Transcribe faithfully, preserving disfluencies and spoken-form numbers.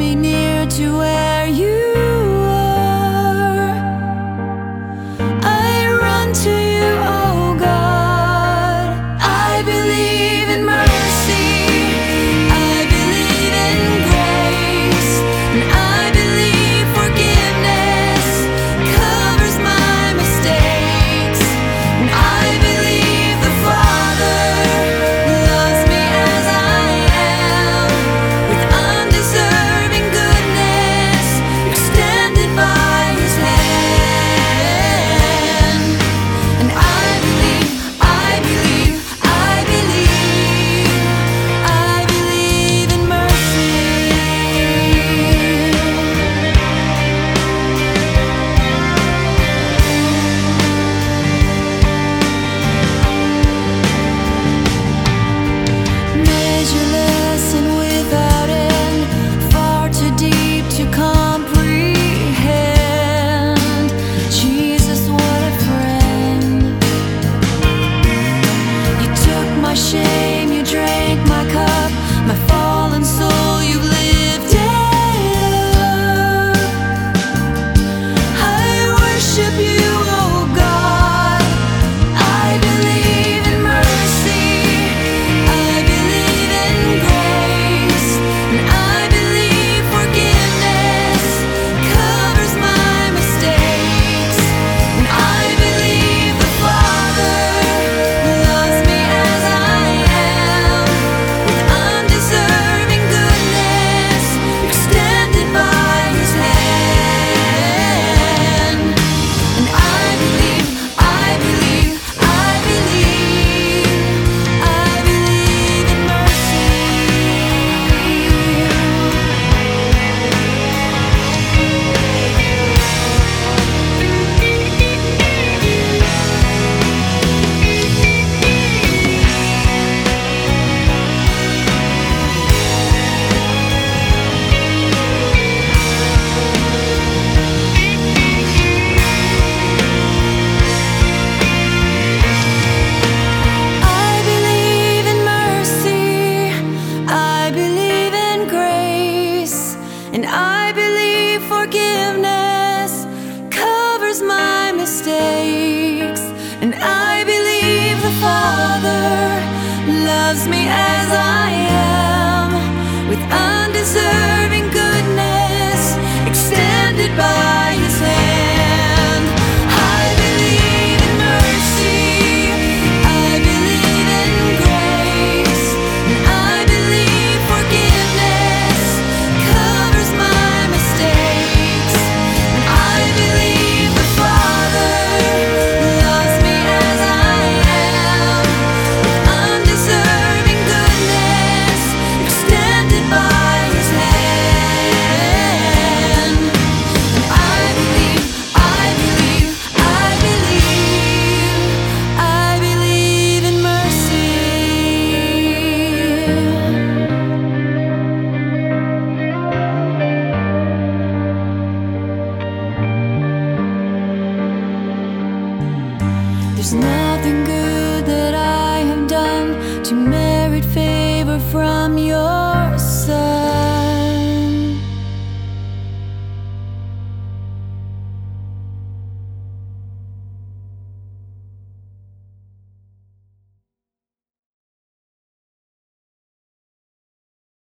me near to where you are. I run to you, oh God. I believe in mercy, I believe in grace, and I believe forgiveness covers my mistakes, and I believe the Father loves me as I am, with undeserving goodness extended by His hand. And I believe, I believe, I believe, I believe in mercy. Measureless and without end, far too deep to comprehend. Jesus, what a friend. You took my shame, you drank my cup, my fallen soul, you lifted up. I worship you, oh God. I believe in mercy, I believe in grace, and I believe forgiveness covers my mistakes, and I believe the Father loves me as I am, with undeserving goodness extended by His hand. And I believe, I believe, I believe, I believe in mercy. I believe in mercy, I believe in grace, and I believe forgiveness covers my mistakes, and I believe the Father loves me as I am, with undeserving goodness extended by His hand. I believe in mercy, I believe in grace, and I believe forgiveness covers my mistakes, and I believe the Father loves me as I am, with undeserving goodness extended by His hand. And I believe, I believe, I believe, I believe in mercy. There's nothing good that I have done to merit favor from